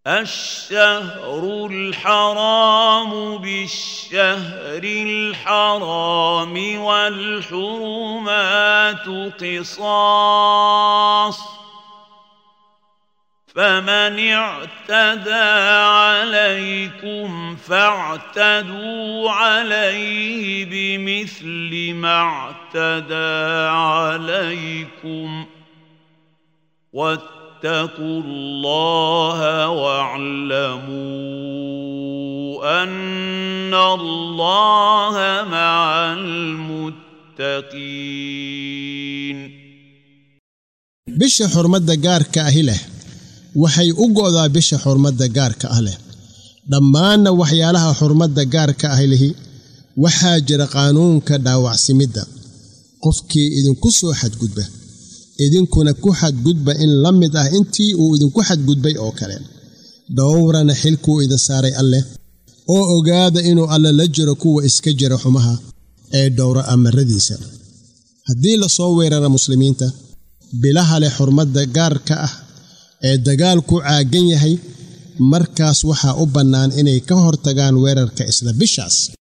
الشهر الحرام بالشهر الحرام والحرمات قصاص فمن اعتدى عليكم فاعتدوا عليه بمثل ما اعتدى عليكم واتقوا الله واعلموا أن الله مع المتقين. bisha xurmada gaarka ahi leh waxay u go'daa bisha xurmada gaarka ah leh dhammaan waxyaalaha xurmada gaarka ah leh waxa jira qaanuunka dhaawacsimida qofkii idinku soo xadgudba idinkuna ku xadgudba in la mid ah intii uu idinku xadgudbay oo kale dhowrana xilku idin saaray Allah oo ogaada inuu alla la jiro kuwa iska jira xumaha ee dhowra amaradiisa haddii la soo weeraro muslimiinta bilaha leh xurmada gaarka ah ee dagaalku caagan yahay markaas waxa u bannaan inay ka hortagaan weerarka isla bishaas.